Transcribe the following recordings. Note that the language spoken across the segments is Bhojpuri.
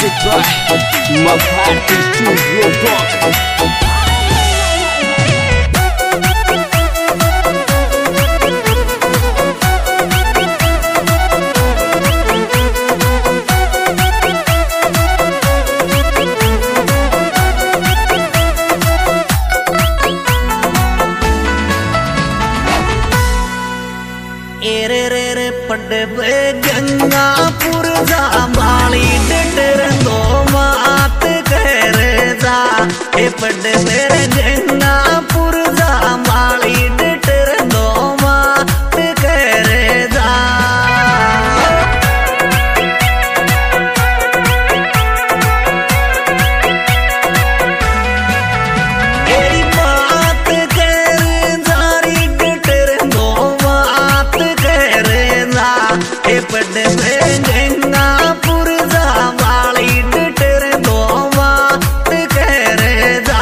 Music by Mapati Studio Rock. पड़े गंगापुर जा माली डर दो मात कर जा पड़े गंगापुर जा माली डर दो मात कर जा तेरी बात कर जारी डर दो मात कर जा पड़े गंगापुर जा माली डर दो मात कर जा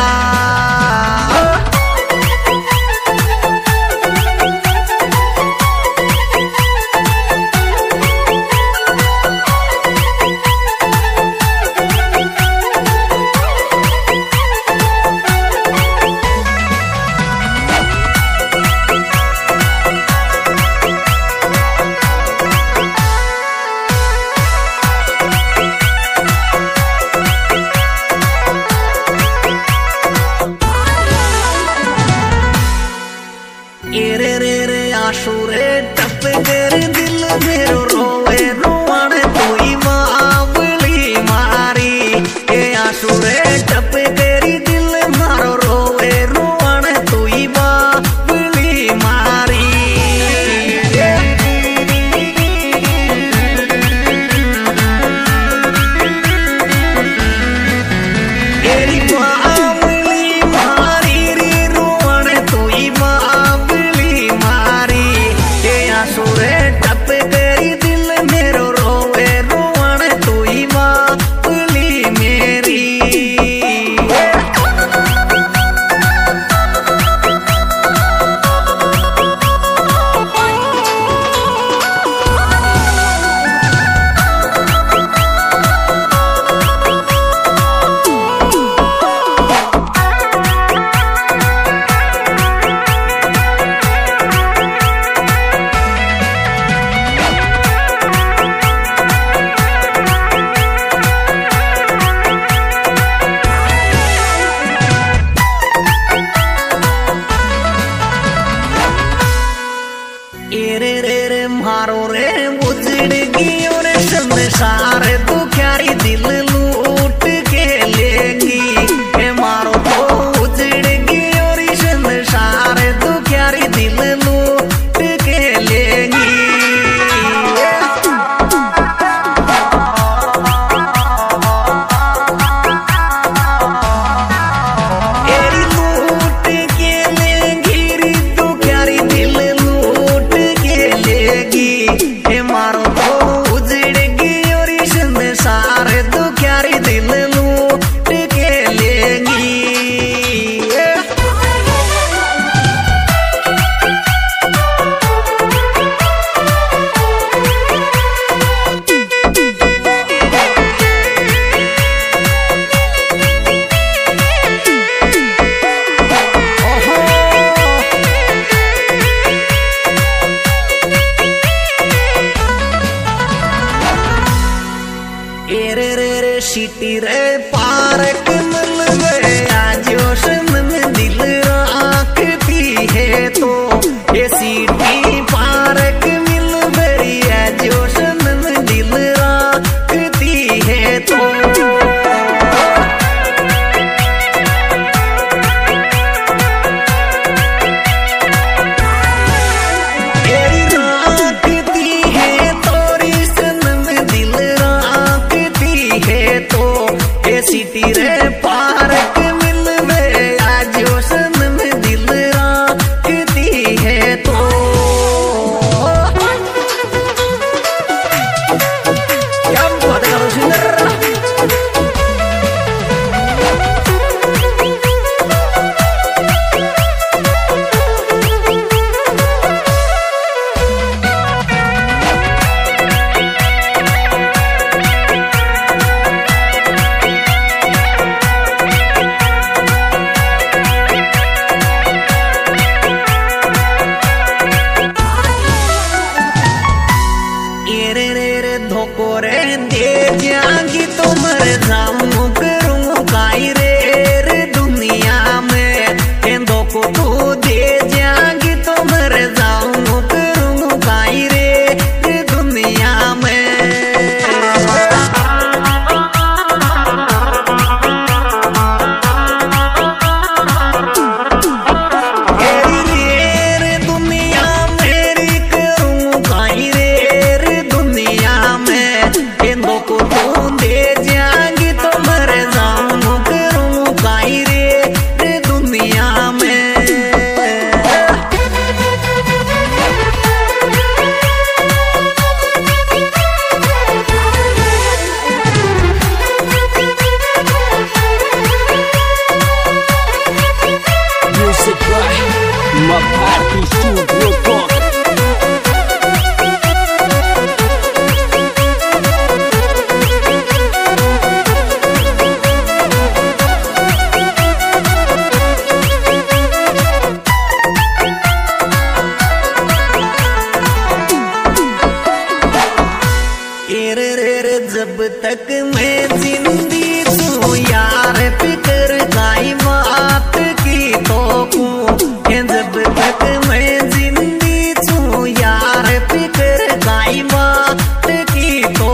आशुरे टप कर दिल मेरो रोवे रोवण तुई बावली मारी आशुरे टप कर दिल मारो रोवे रोवण तुई बावली मारी तेरी बावली मारी रे रोवण तुई बावली मारी आशुरे टप करी दिल मेरो रोवे रोवण तुई बावली मेरी मारो रे उजड़ गई और संसार तू क्यारी दिल लूट के लेगी मारो तो उजड़ गई और संसार तू क्यारी दिल लूट के लेगी मारो तो उजड़ेगी और संसार तो क्यारी दिल लूट के लेगी सिटी रे पार्क मिल गए आज में दिल राखती है तो ये सिटी पार्क मिल गई आज में दिल राखती है तो सिटी रे जब तक मैं जिंदी छू यार फिक्र काई बात की तो जब तक मैं जिंदी छू यार फिक्र काई बात की तो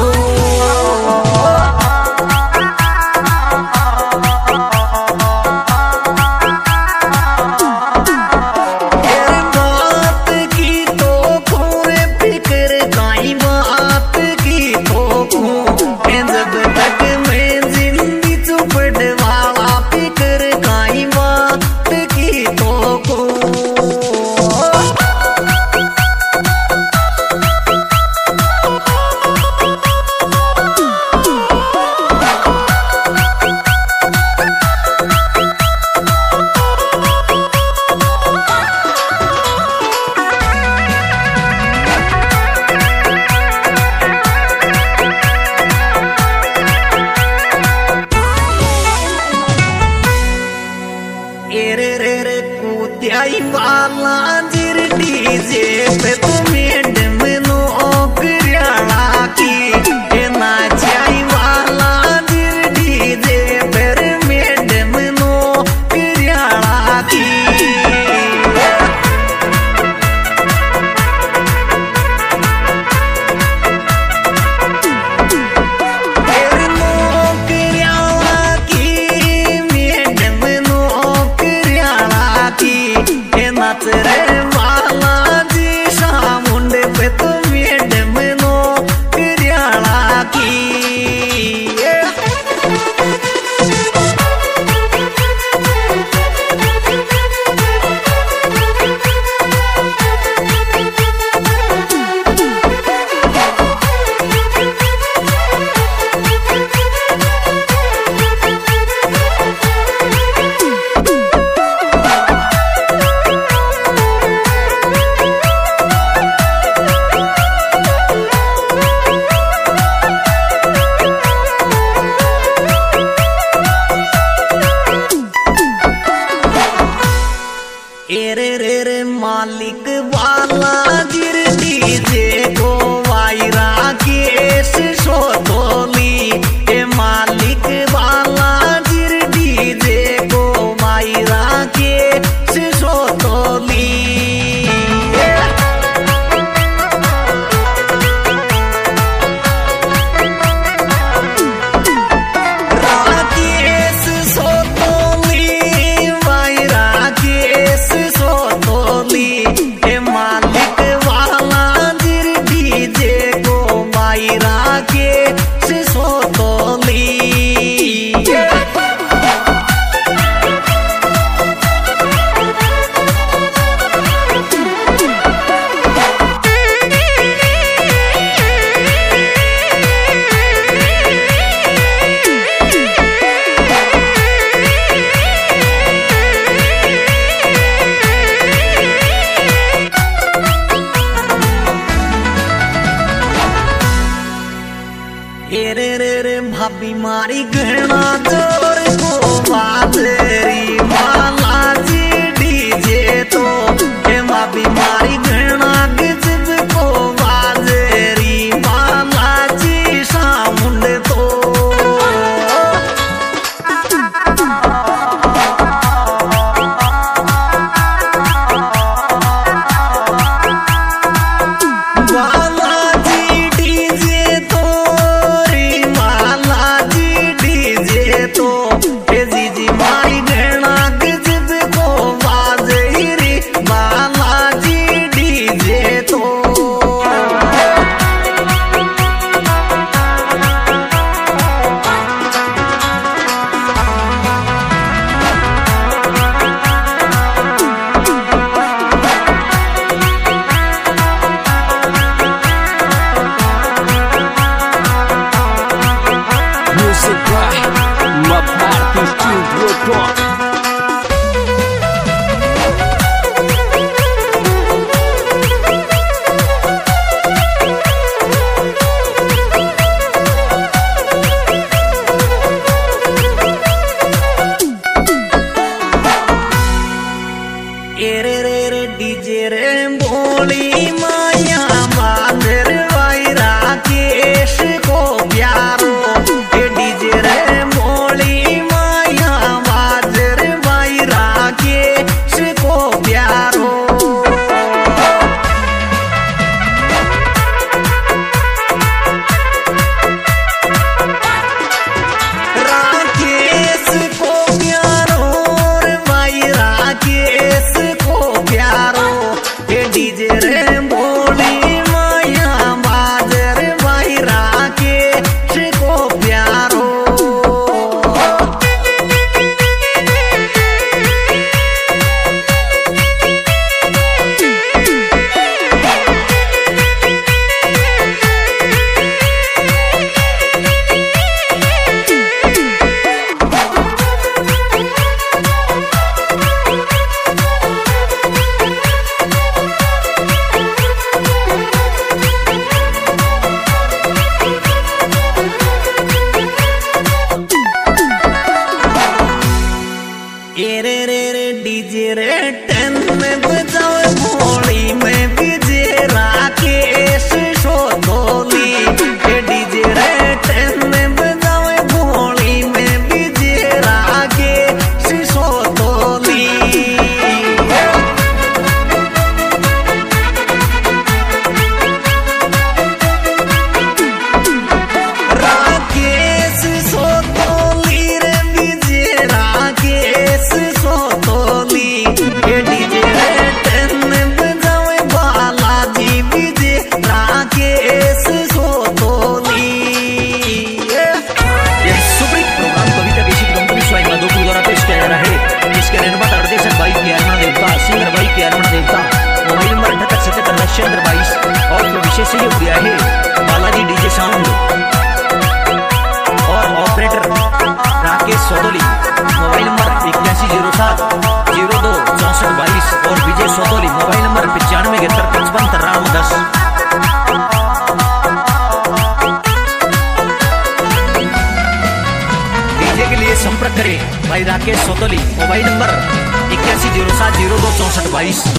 वाला जिर डीजे पे तो मैडम नौकरियाला की नाचाई वाला जिर डीजे पर मैडम नौकरियाला की रे वाला जी शामुंडे पे तो मैडम नौकरियाला की रे मालिक वाला गिर डीजे को वायरा केस सोतोली मालिक वाला गिर डीजे को वायरा केस सोतोली रे भाभी मारी घना जोर को बाजरी माला जी डीजे तो भाभी मारी घना गजब को बाजरी माला जी शामुंड तो डीजे रे बोली माया माधर वायरा केश को प्यार 7355 डीजे के लिए संपर्क करें भाई राकेश सोतोली। Mobile number 8107026422।